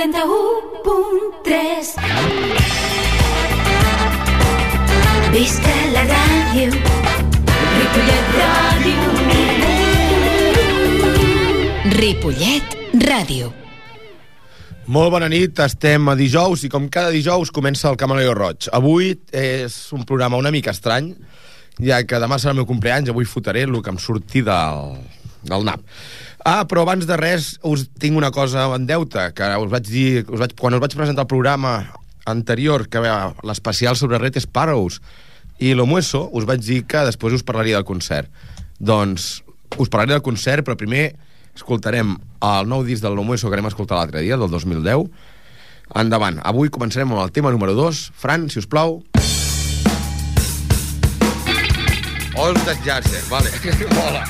91.3. Visca la ràdio, Ripollet Ràdio. Ripollet Ràdio. Molt bona nit, estem a dijous i com cada dijous comença el Camaleó Roig. Avui és un programa una mica estrany, ja que demà serà el meu compleanys, avui fotré el que em surti del nap. Però abans de res us tinc una cosa en deute, que us vaig dir, quan us vaig presentar el programa anterior, que l'especial sobre Red Sparrows i l'Omueso, us vaig dir que després us parlaria del concert. Doncs us parlaré del concert, però primer escoltarem el nou disc de l'Omueso que anem a escoltar l'altre dia, del 2010. Endavant. Avui començarem amb el tema número 2. Fran, si us plau. Ols de Jazzer, vale. Hola.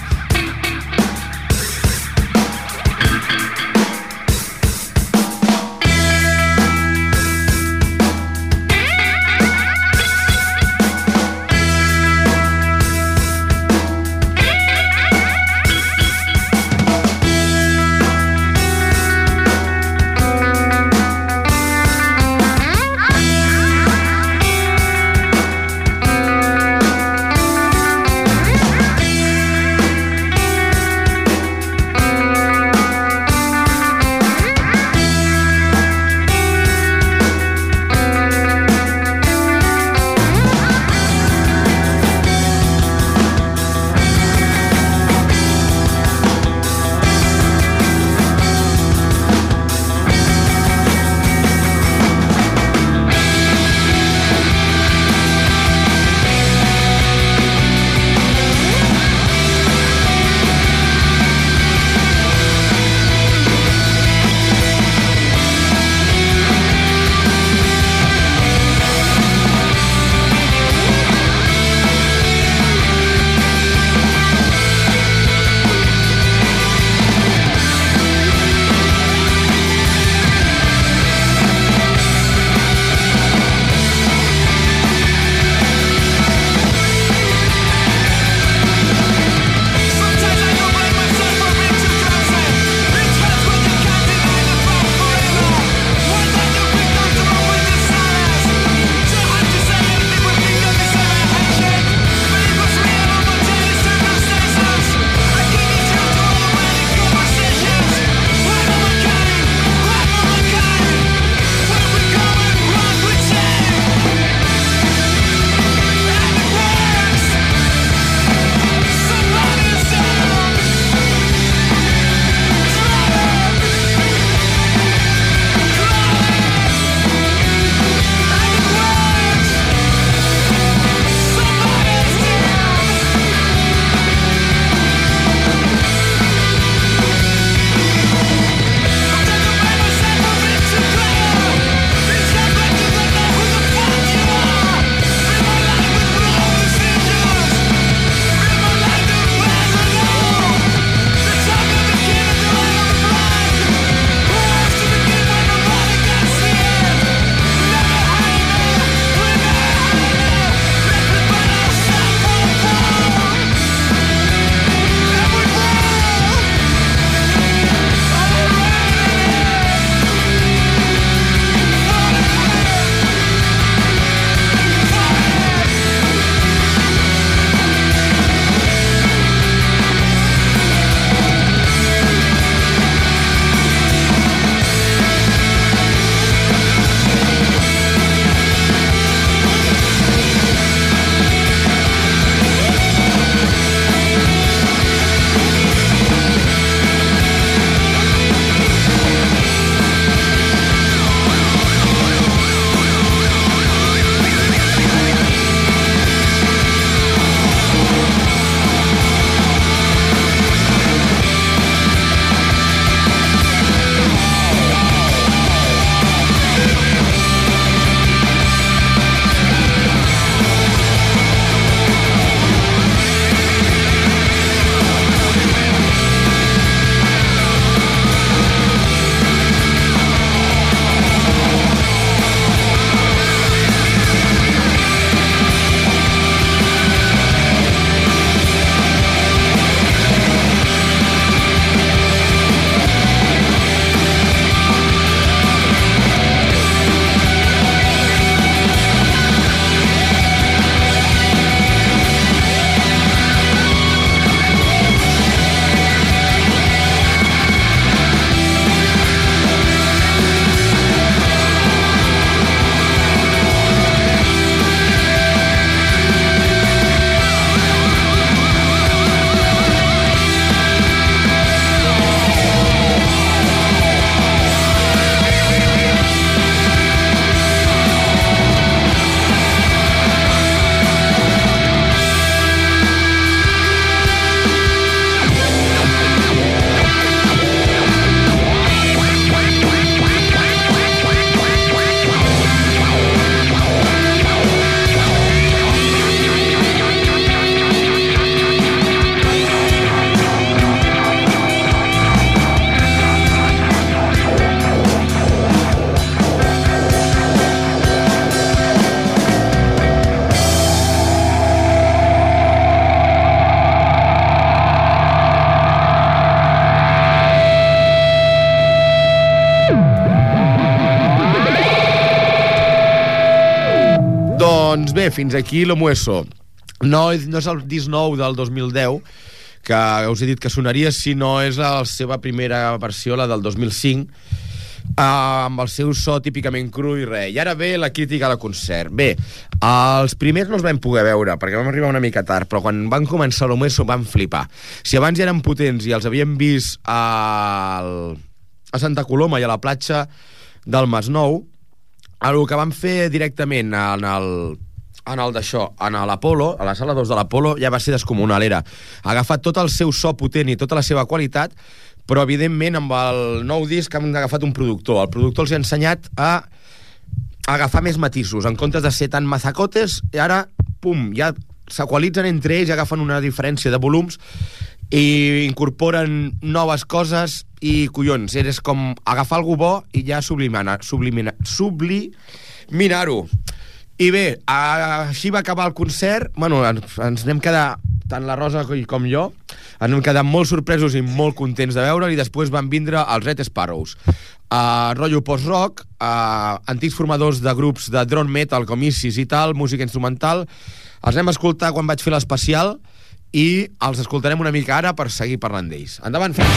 Doncs bé, fins aquí lo Mueso. No és el disc nou del 2010, que us he dit que sonaria, sinó és la seva primera versió, la del 2005, amb el seu so típicament cru i res. I ara ve la crítica a la concert. Bé, els primers no els vam poder veure, perquè vam arribar una mica tard, però quan van començar lo Mueso vam flipar. Si abans ja eren potents i els havíem vist a Santa Coloma i a la platja del Masnou, el que van fer directament en l'Apolo, a la sala 2 de l'Apolo, ja va ser descomunal. Era agafar tot el seu so potent i tota la seva qualitat, però evidentment amb el nou disc han agafat un productor. El productor els ha ensenyat a agafar més matisos, en comptes de ser tan mazacotes, i ara, pum, ja s'equalitzen entre ells, agafen una diferència de volums i incorporen noves coses i, collons, és com agafar algú bo i ja subliminar-ho. I bé, així va acabar el concert. Bueno, ens n'hem quedat, tant la Rosa com jo, ens hem quedat molt sorpresos i molt contents de veure'l, i després van vindre els Red Sparrows. Rotllo post-rock, antics formadors de grups de drone metal com Isis i tal, música instrumental. Els anem a escoltar quan vaig fer l'especial i els escoltarem una mica ara per seguir parlant d'ells. Endavant, fem!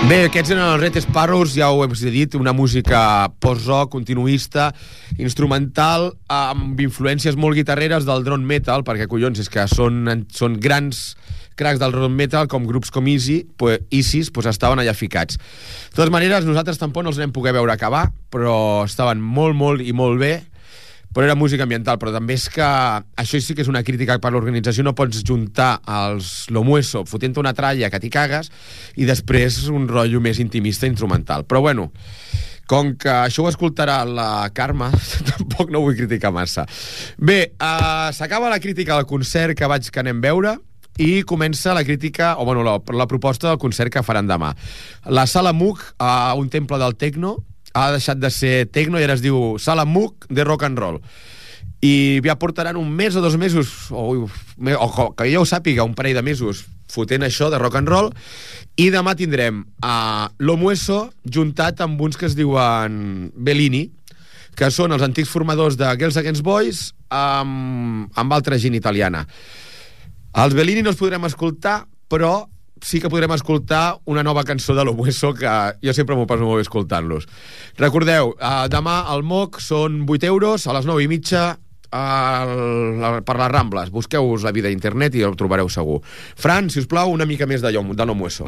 Bé, aquests eren els Red Sparrows, ja ho hem dit, una música post-rock, continuista, instrumental, amb influències molt guitarreres del drone metal, perquè collons, és que són grans cracs del drone metal, com grups com Isis, estaven allà ficats. De totes maneres, nosaltres tampoc no els anem poder veure acabar, però estaven molt i molt bé, però era música ambiental. Però també és que això sí que és una crítica per l'organització. No pots juntar els Lomueso fotent una tralla que t'hi cagues i després un rotllo més intimista instrumental. Però bueno, com que això ho escoltarà la Carme, tampoc no vull criticar massa. Bé, s'acaba la crítica del concert que anem veure i comença la crítica, o bueno, la proposta del concert que faran demà. La Sala Moog, un temple del techno, ha deixat de ser techno i ara es diu Sala Moog de rock and roll. I ja portaran un mes o 2 mesos, o que jo ho sàpiga, un parell de mesos fotent això de rock and roll, i demà tindrem Lomueso juntat amb uns que es diuen Bellini, que són els antics formadors de Girls Against Boys amb altra gent italiana. Els Bellini no els podrem escoltar, però sí que podrem escoltar una nova cançó de Lomueso, que jo sempre m'ho passo molt bé escoltant-los. Recordeu, demà al Moog són 8 euros, a les 9:30 per les Rambles. Busqueu-vos la vida a internet i ho trobareu segur. Fran, si us plau, una mica més de Lomueso.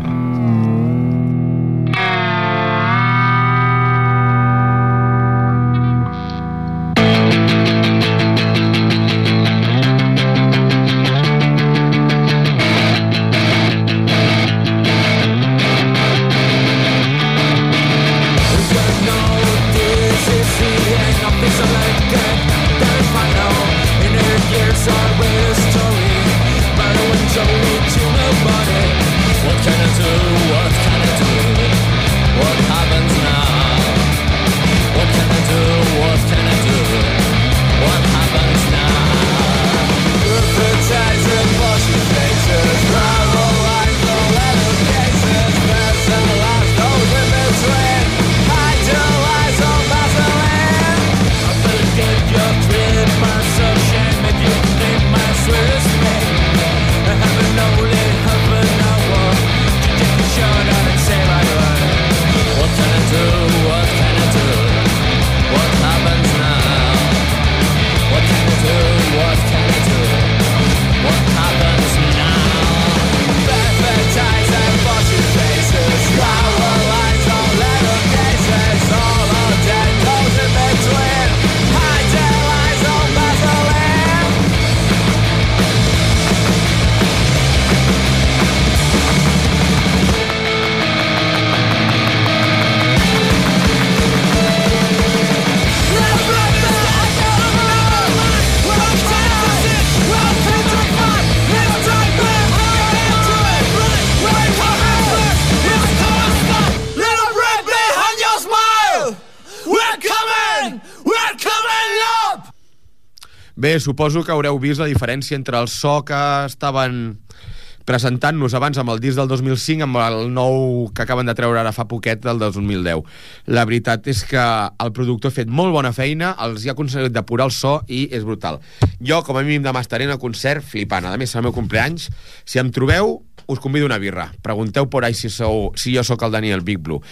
Bé, suposo que haureu vist la diferència entre el so que estaven presentant-nos abans amb el disc del 2005 amb el nou que acaben de treure ara fa poquet del 2010. La veritat és que el productor ha fet molt bona feina, els ha aconseguit depurar el so i és brutal. Jo, com a mínim, demà estaré en el concert flipant. A més, serà el meu compleanys. Si em trobeu, us convido una birra. Pregunteu por ahí si jo sóc el Daniel Big Blue.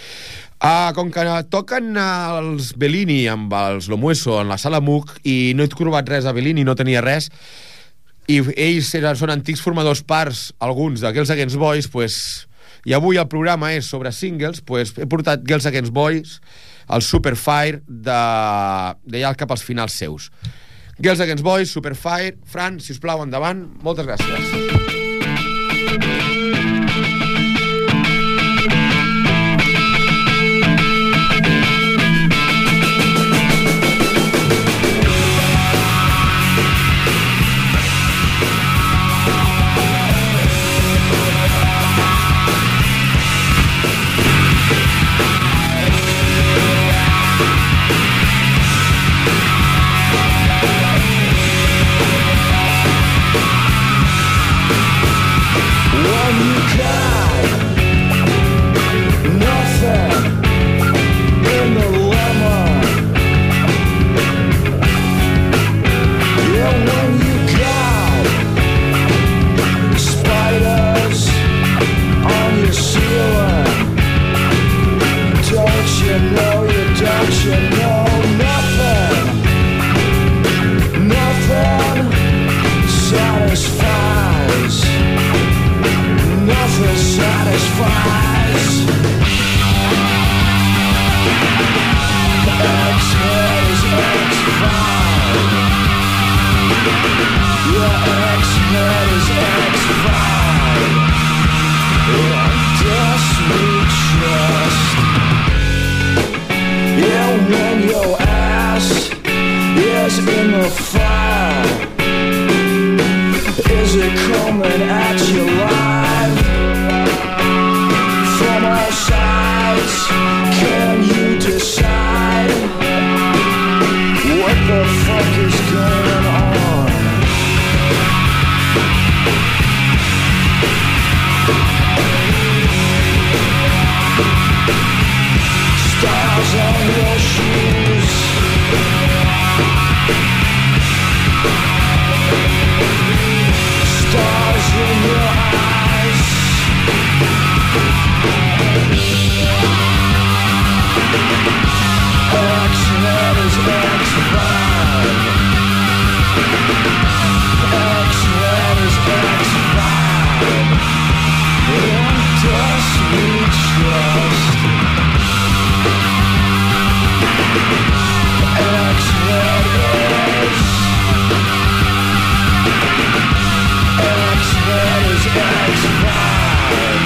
Com que toquen els Bellini amb els Lomueso en la Sala Moog i no he trobat res a Bellini, no tenia res, i ells són antics formadors parts, alguns de Girls Against Boys, i avui el programa és sobre singles, he portat Girls Against Boys, el Superfire, d'allà cap als finals seus. Girls Against Boys, Superfire. Fran, si us plau, endavant. Moltes gràcies. One satisfies. Nothing satisfies. X-head is X-file. Your X-head is X-file. Dust me trust. Yeah, when your ass is in the fire, is it coming at you live? From all sides, can you decide what the fuck is going on? Stars on your shoes. Stars in your eyes. X-head is X-file. X-head is X-file. And does we trust? X-head is. X-head is X-file.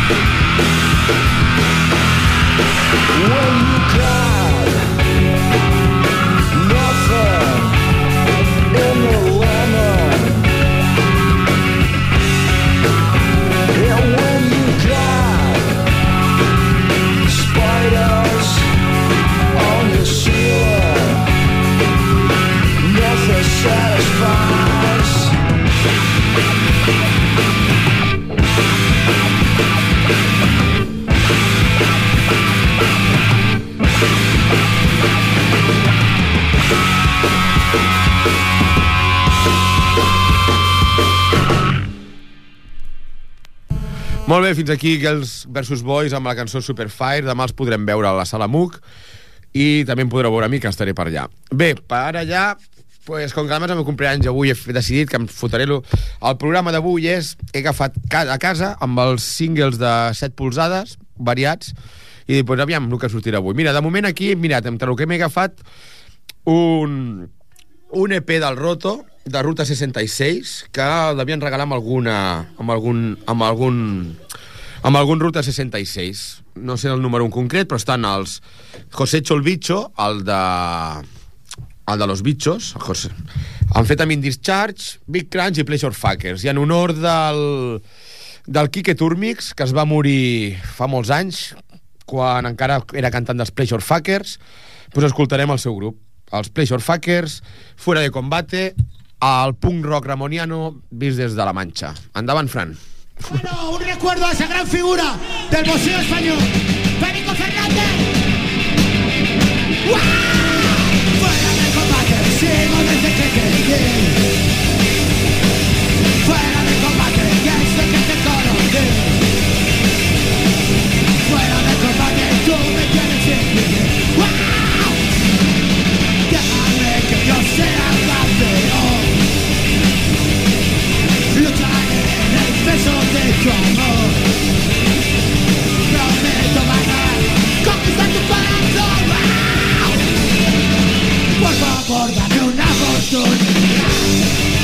When you got nothing in the lemon, and when you got spiders on your ceiling, nothing satisfies. Molt bé, fins aquí Girls vs Boys amb la cançó Superfire. Demà els podrem veure a la Sala MUC i també em podreu veure a mi, que estaré per allà. Bé, per allà, pues, com que demà és el meu cumpleaños, avui he decidit que em fotré el programa d'avui he agafat a casa amb els singles de 7 polzades variats i pues, aviam el que sortirà avui. Mira, de moment aquí, mirat, entre el que m'he agafat un EP del Roto de Ruta 66 que el devien regalar amb algun Ruta 66. No sé el número en concret, però estan els Josecho el Bicho, el de Los Bichos, han fet amb Indischarge, Big Crunch i Pleasure Fuckers, i en honor del Quique Turmix, que es va morir fa molts anys quan encara era cantant dels Pleasure Fuckers, doncs escoltarem el seu grup, els Pleasure Fuckers, Fuera de Combate, al punk rock ramoniano vist des de la Manxa. Endavant, Fran. Bueno, un recuerdo a esa gran figura del boxeo español, Perico Fernández. ¡Wow! Fuera de combate, sigo desde que llegué. Fuera de combate, desde que te conocí. Fuera de combate, tú me tienes siempre. ¡Wow! Déjame que yo sea campeón. Lucharé en el peso de tu amor. Prometo ganar, conquistar tu corazón. ¡Wow! Por favor, dame una oportunidad.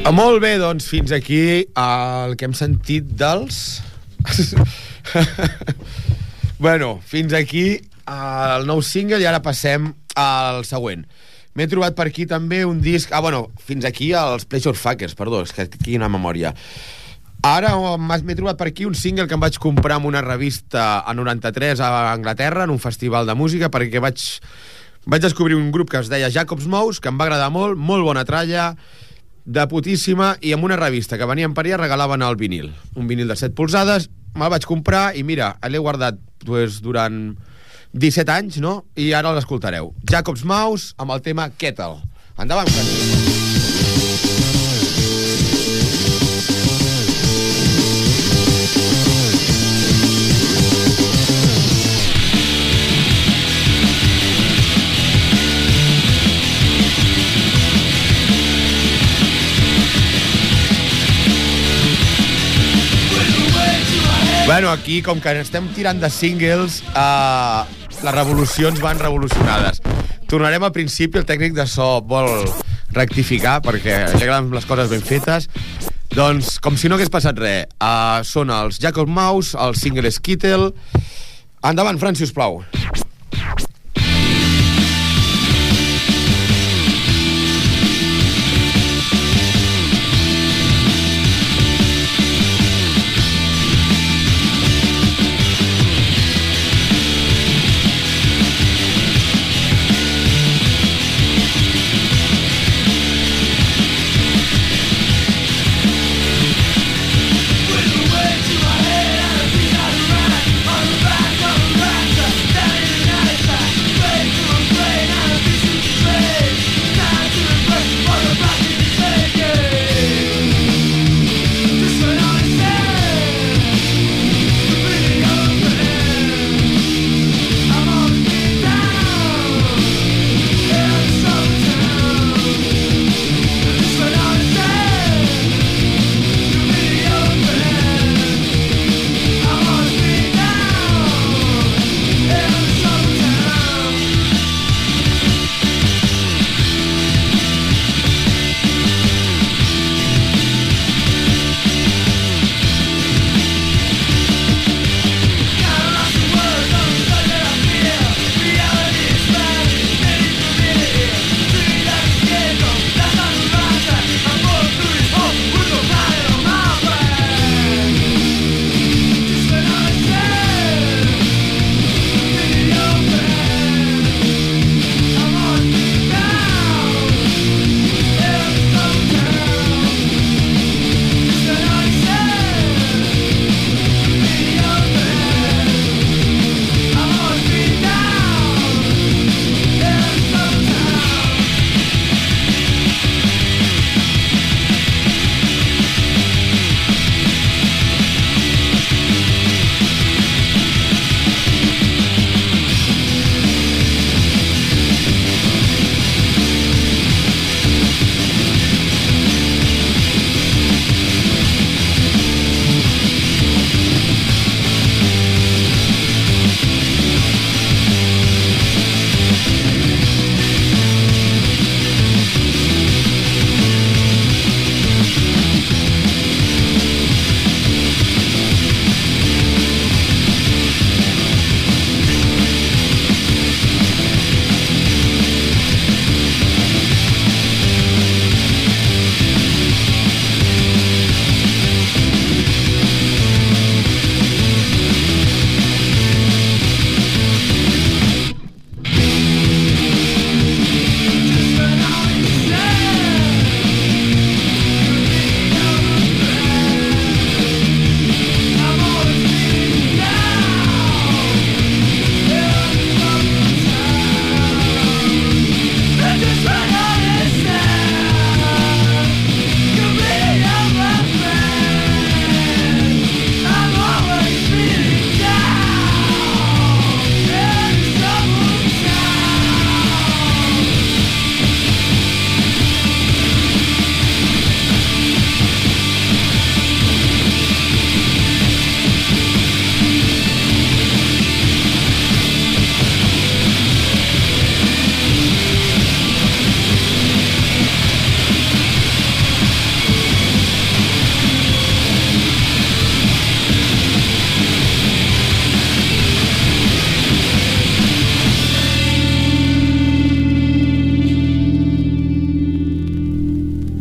Molt bé, doncs fins aquí el que hem sentit dels... Bueno, fins aquí el nou single i ara passem al següent. M'he trobat per aquí també un disc... fins aquí els Pleasure Fuckers, perdó, és que quina memòria. Ara m'he trobat per aquí un single que em vaig comprar en una revista a 93 a Anglaterra, en un festival de música, perquè vaig descobrir un grup que es deia Jacob's Mouse, que em va agradar molt, molt bona tralla, de putíssima, i amb una revista que venien per allà regalaven el vinil. Un vinil de 7 polzades, me'l vaig comprar i mira, l'he guardat durant 17 anys, no? I ara l'escoltareu. Jacob's Mouse amb el tema Kettle. Endavant, Francisco. Bueno, aquí, com que estem tirant de singles, les revolucions van revolucionades. Tornarem al principi, el tècnic de so vol rectificar, perquè li agraden les coses ben fetes. Doncs, com si no hagués passat res, són els Jacob's Mouse, el single Skittle. Endavant, Fran, sisplau. Down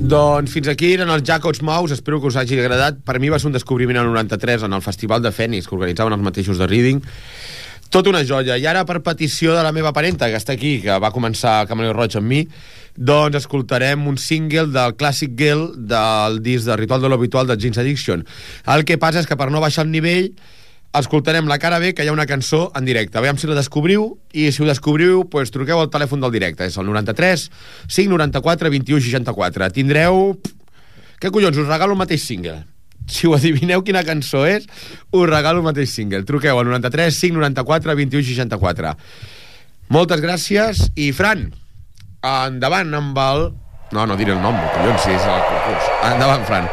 Doncs fins aquí eren els Jacob's Mouse, espero que us hagi agradat. Per mi va ser un descobriment el 93 en el Festival de Fènix, que organitzaven els mateixos de Reading. Tot una joia. I ara, per petició de la meva parenta, que està aquí, que va començar Camaleó Roig amb mi, doncs escoltarem un single del Classic Girl del disc de Ritual de l'Habitual de Jane's Addiction. El que passa és que per no baixar el nivell escoltarem la cara B, que hi ha una cançó en directe. Veiem si la descobriu, i si ho descobriu, doncs truqueu al telèfon del directe. És el 93 594 21 64. Tindreu... Què collons? Us regalo el mateix single. Si ho adivineu quina cançó és, us regalo el mateix single. Truqueu al 93 594 21 64. Moltes gràcies. I, Fran, endavant amb el... No diré el nom, collons, si és el concurs. Endavant, Fran.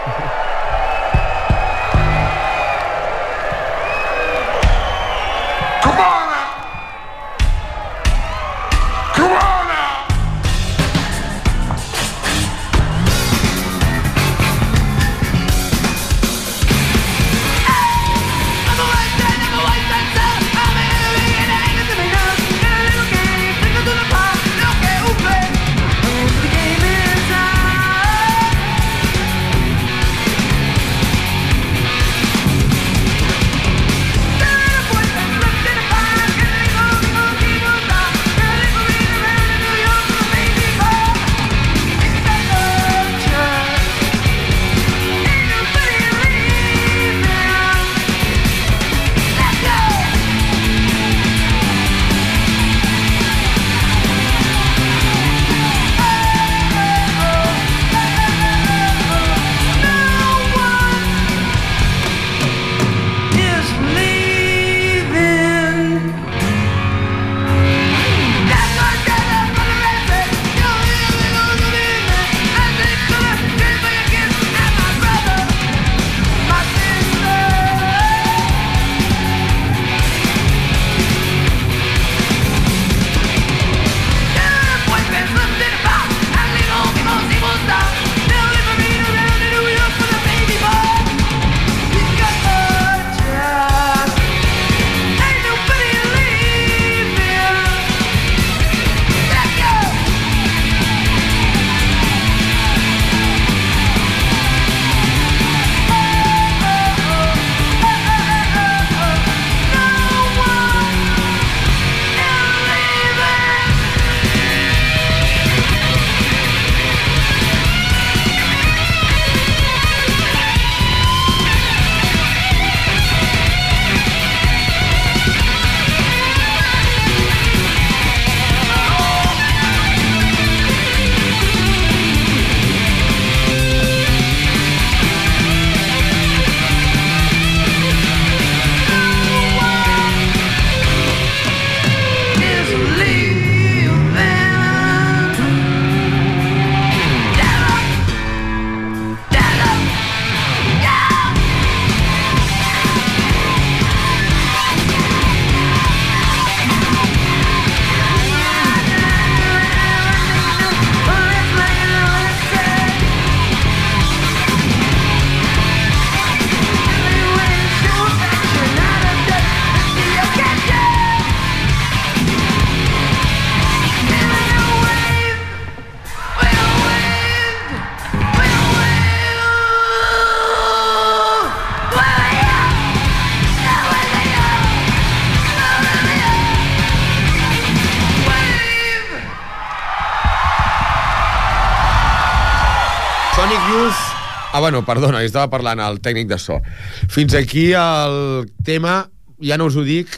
Bueno, perdona, estava parlant el tècnic de so. Fins aquí el tema, ja no us ho dic,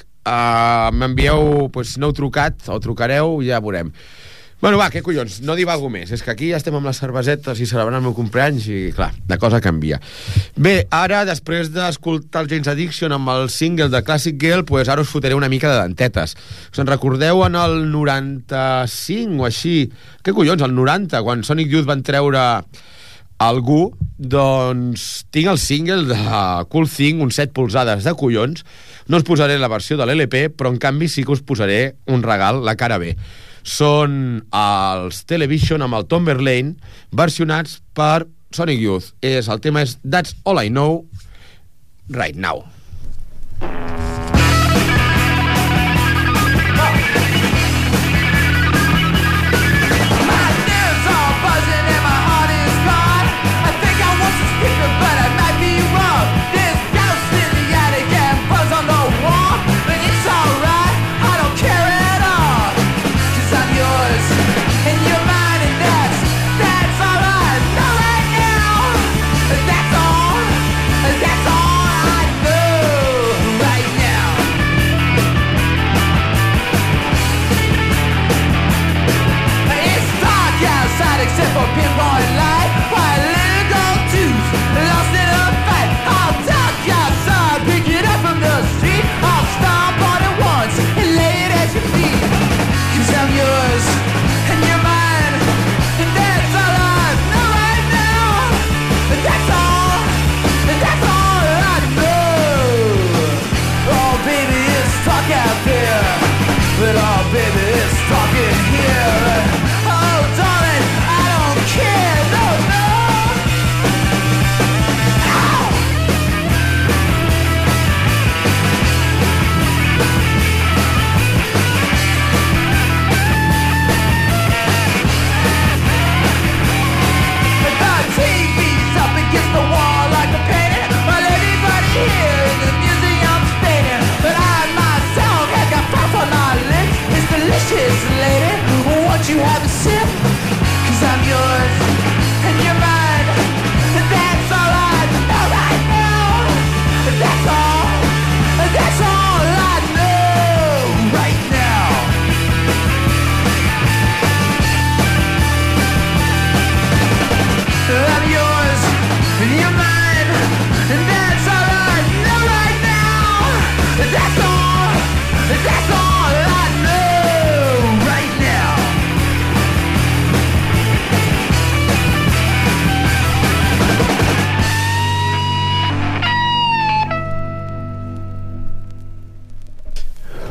m'envieu, doncs no heu trucat, o trucareu, ja veurem. Bueno, va, què collons, no divago més, és que aquí ja estem amb les cervesetes i celebrant el meu cumpleaños i, clar, la cosa canvia. Bé, ara, després d'escoltar el Jane's Addiction amb el single de Classic Girl, doncs ara us fotré una mica de dentetes. Us en recordeu en el 95 o així? Què collons, el 90, quan Sonic Youth van treure algú, doncs tinc el single de Cool Thing, un 7 polzades de collons. No us posaré la versió de l'LP, però en canvi sí que us posaré un regal, la cara B. Són els Television amb el Tom Verlaine, versionats per Sonic Youth. El tema és That's All I Know Right Now. My nerves are buzzing and my heart is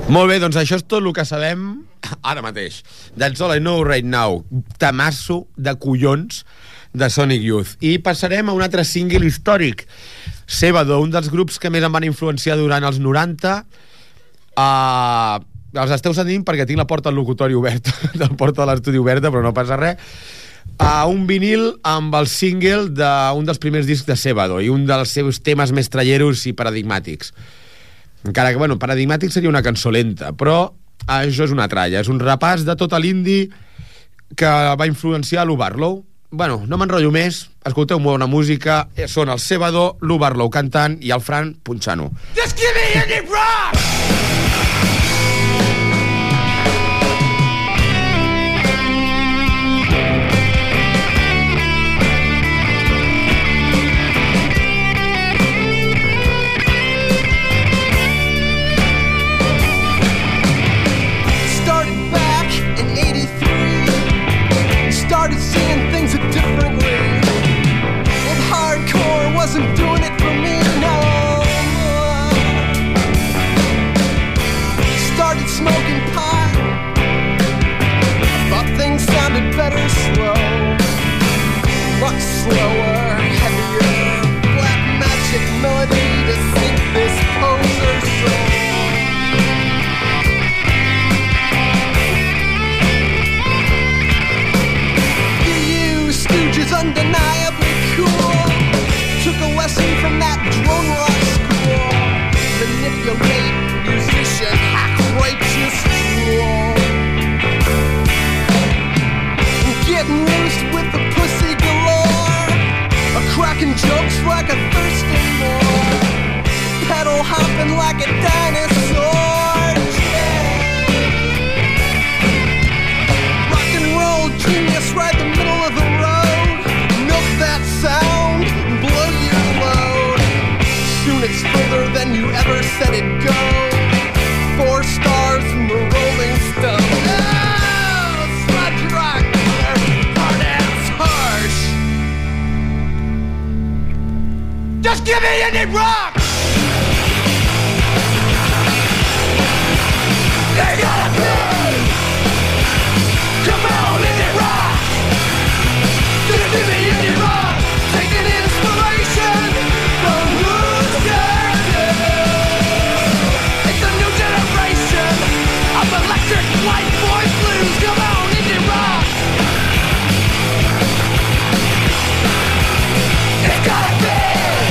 Molt bé, doncs això és tot el que sabem ara mateix. That's All I Know Right Now. Tamasso de collons de Sonic Youth. I passarem a un altre single històric. Sebado, un dels grups que més em van influenciar durant els 90. Els esteu sentint perquè tinc la porta del locutori oberta, la porta de l'estudi oberta, però no passa res. Un vinil amb el single d'un dels primers discs de Sebado i un dels seus temes més tralleros i paradigmàtics. Encara que, bueno, paradigmàtic seria una cançó lenta, però això és una tralla, és un repàs de tot l'indie que va influenciar l'U Barlow. Bueno, no m'enrotllo més, escolteu molt bona música, són el Sebado, l'U Barlow cantant i el Fran punxant-ho. Just give me indie rock! Wasn't doing it for me, no. Started smoking pot. Thought things sounded better slow. Much slower, heavier. Black magic melody to sink this poser's soul. You stooges undeniably cool. Took a lesson from that drone rock school. Manipulate, musician, hack, righteous drool. Getting loose with the pussy galore. A cracking jokes like a thirsty more. Pedal hopping like a dinosaur. Yeah. Rock and roll genius right the middle of the road. Milk that sound. It's further than you ever said it'd go. 4 stars from the Rolling Stone. Oh, sludge rock, hard ass harsh. Just give me indie rock. They gotta be. Come on, indie rock. Just give me indie rock. Taking inspiration from who. Electric white boys blues, come on, indie rock. It gotta be.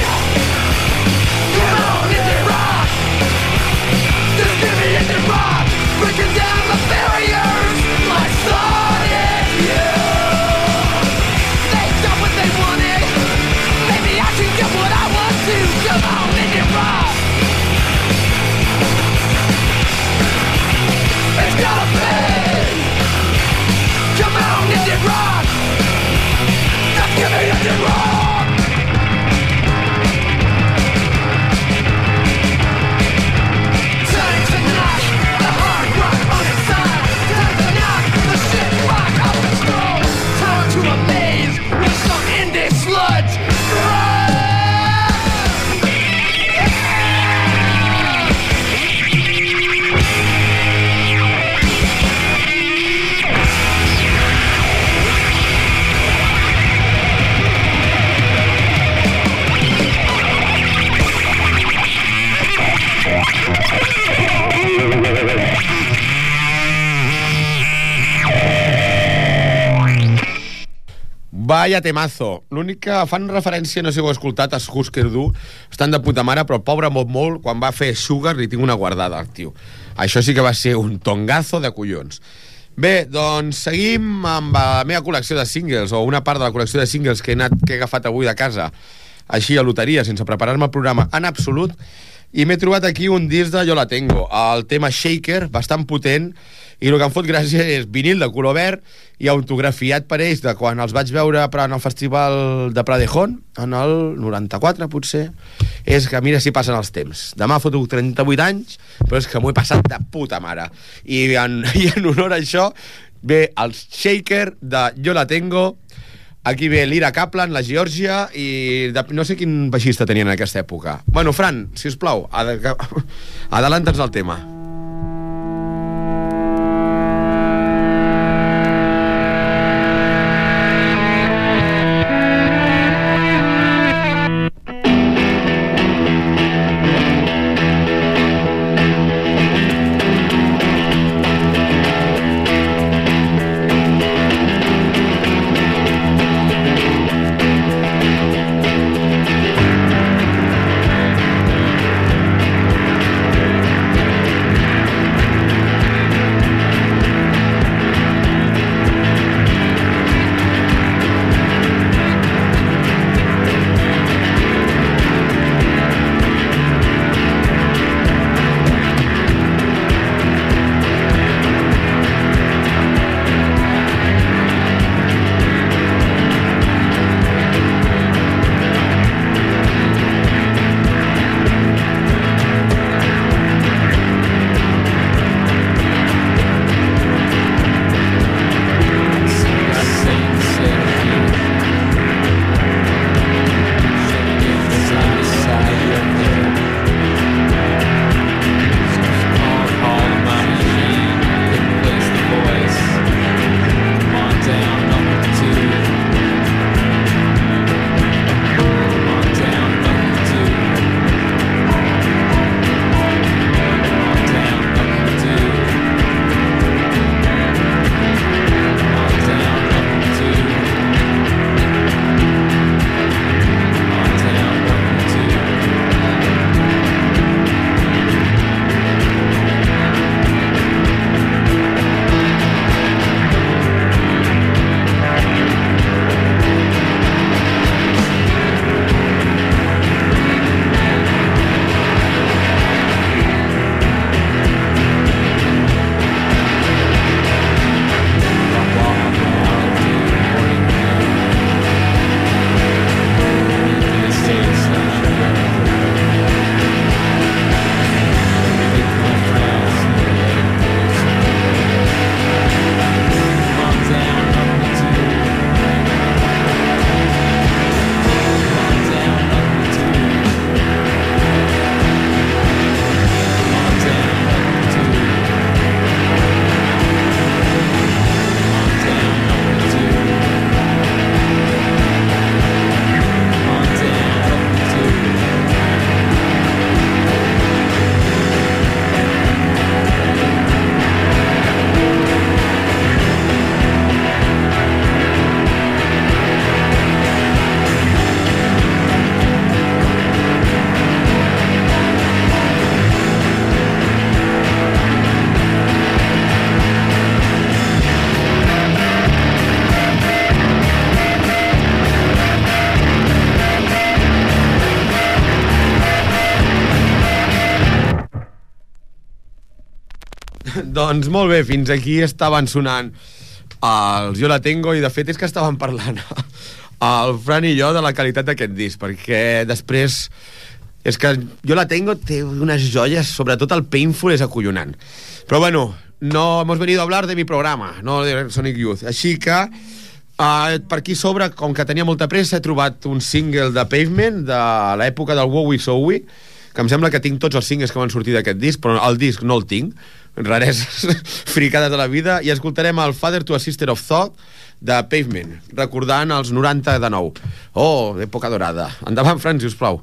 Come on, indie rock. Just give me indie rock. Breaking down the barriers like Sonic Youth. They got what they wanted. Maybe I can get what I want to. Come on, indie rock. It's gotta be. Come on, indie rock. Just give me indie rock. Time to knock the hard rock on its side. Time to knock the shit rock out of control. Time to amaze with some indie sludge. Vaya temazo. L'únic que fan referència, no sé si ho heu escoltat, a Husker Du. Estan de puta mare, però pobre Bob Mould, quan va fer Sugar, li tinc una guardada, tio. Això sí que va ser un tongazo de collons. Bé, doncs seguim amb la meva col·lecció de singles, o una part de la col·lecció de singles que he agafat avui de casa, així a loteria, sense preparar-me el programa en absolut, i m'he trobat aquí un disc de Yo La Tengo, el tema Shaker, bastant potent, i el que em fot gràcia és vinil de color verd i autografiat per ells de quan els vaig veure en el festival de Pradejón, en el 94 potser. És que mira si passen els temps. Demà foto 38 anys, però és que m'ho he passat de puta mare. I en honor a això ve el Shaker de Yo La Tengo. Aquí ve l'Ira Kaplan, la Geòrgia, i no sé quin baixista tenien en aquesta època. Bueno, Fran, si us plau, adelanta'ns el tema. Doncs molt bé, fins aquí estaven sonant els Jo la tengo, i de fet és que estaven parlant el Fran i jo de la qualitat d'aquest disc, perquè després és que Jo la tengo té unes joies, sobretot el Painful és acollonant. Però bueno, no hemos venido a hablar de mi programa, no de Sonic Youth, així que per aquí sobre, com que tenia molta pressa, he trobat un single de Pavement de l'època del Wowie Sowie, que em sembla que tinc tots els singles que van sortir d'aquest disc, però el disc no el tinc, rareses fricades de la vida, i escoltarem el Father to a Sister of Thought de Pavement, recordant els 90 de nou. Oh, època dorada. Endavant, Fran, si us plau.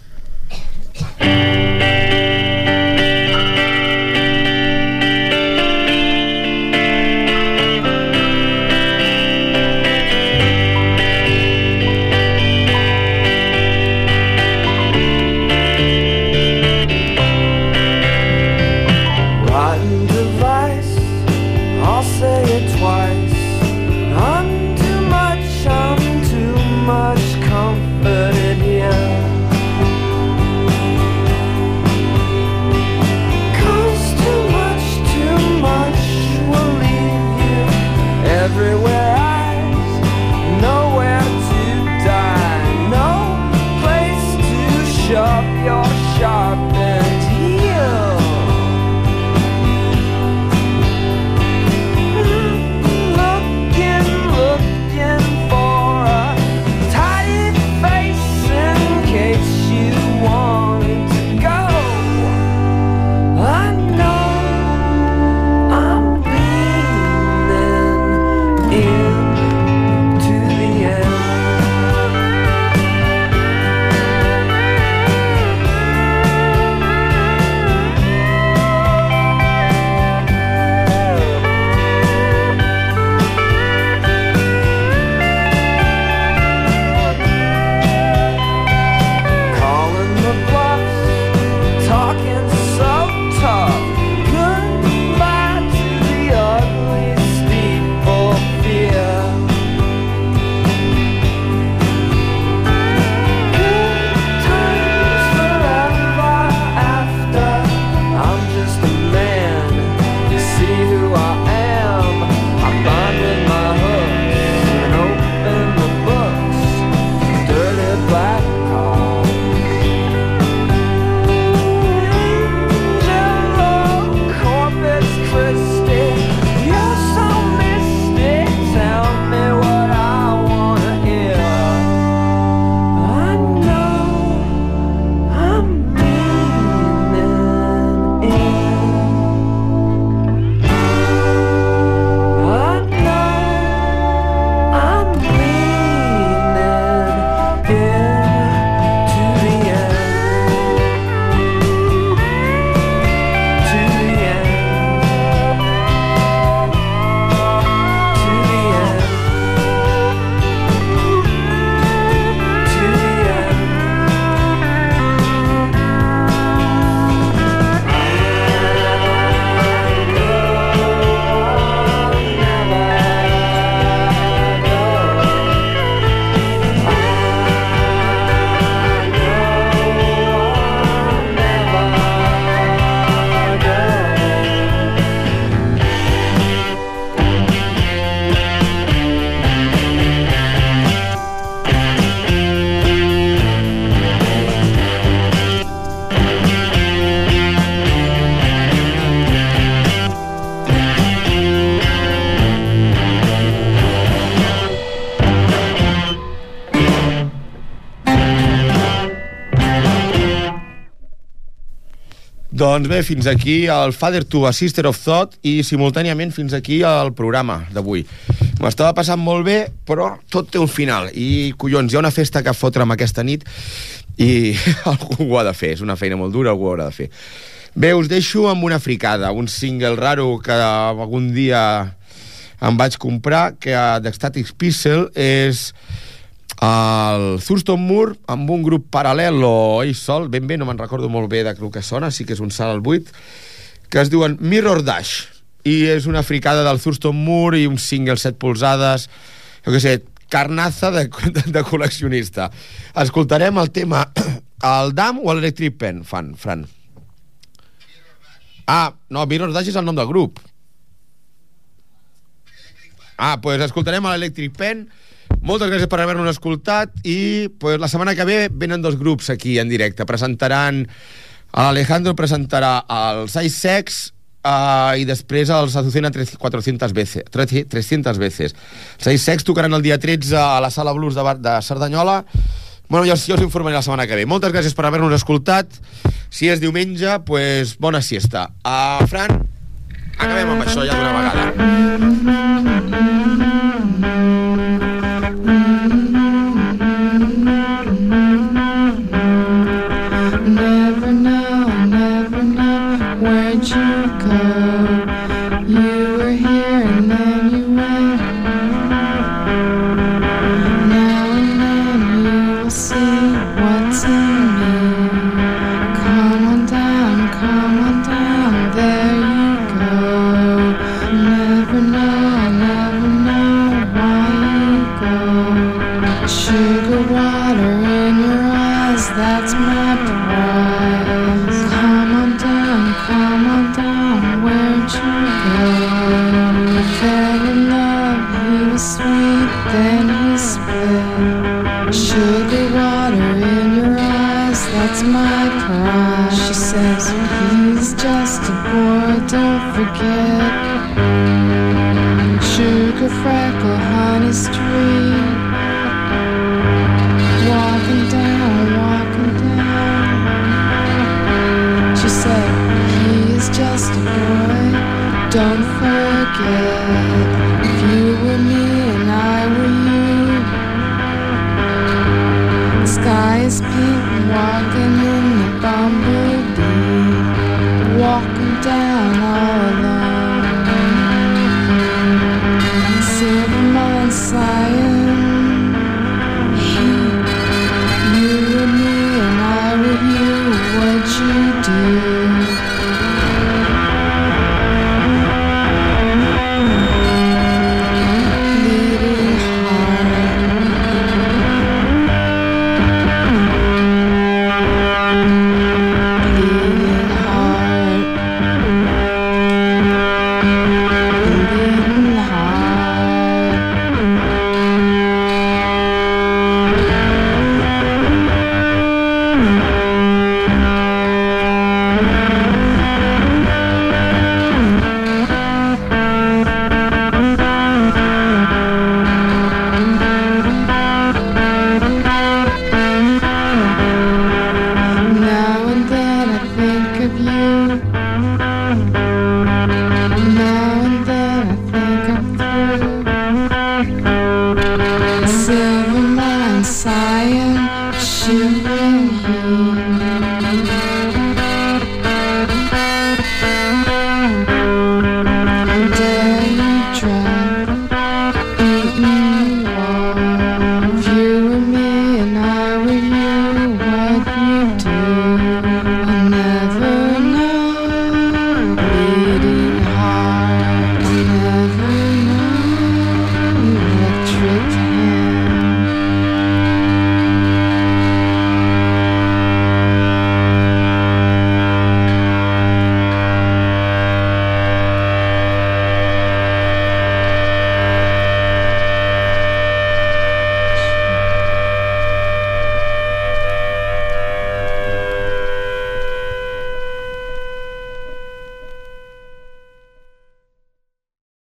Doncs bé, fins aquí el Father to a Sister of Thought i simultàniament fins aquí el programa d'avui. M'estava passant molt bé, però tot té un final i, collons, hi ha una festa que fotre'm aquesta nit i algú ho ha de fer. És una feina molt dura, algú ho haurà de fer. Bé, us deixo amb una fricada, un single raro que algun dia em vaig comprar, que d'Ecstatic Pixel és el Thurston Moore amb un grup paral·lel o ell sol, ben bé, no me'n recordo molt bé del que sona, sí que és un salt al buit, que es diuen Mirror Dash, i és una fricada del Thurston Moore i un single 7 polzades, jo què sé, carnaza de col·leccionista. Escoltarem el tema, el Dam o l'Electric Pen, Fran? No, Mirror's Dash és el nom del grup. Pues escoltarem a l'Electric Pen. Moltes gràcies per haver-nos escoltat i pues, la setmana que ve venen 2 grups aquí en directe. Presentaran... Alejandro presentarà els Ice Sex i després els Azucena 300 veces. Els Ice Sex tocaran el dia 13 a la Sala Blues de Cerdanyola. Bueno, jo us informaré la setmana que ve. Moltes gràcies per haver-nos escoltat. Si és diumenge, pues, bona siesta. Fran, acabem amb això ja d'una vegada. Never know where'd you go. You were here and then you went. Now and then you will see what's in me. Come on down, there you go. Never know why you go. Sugar water in your eyes, that's my prize. Come on down, where'd you go? I fell in love, he was sweet, then he split. Sugar water in your eyes, that's my pride. She says, he's just a boy, don't forget. Sugar freckle, honey street. Walking down. She said, he is just a boy, don't forget.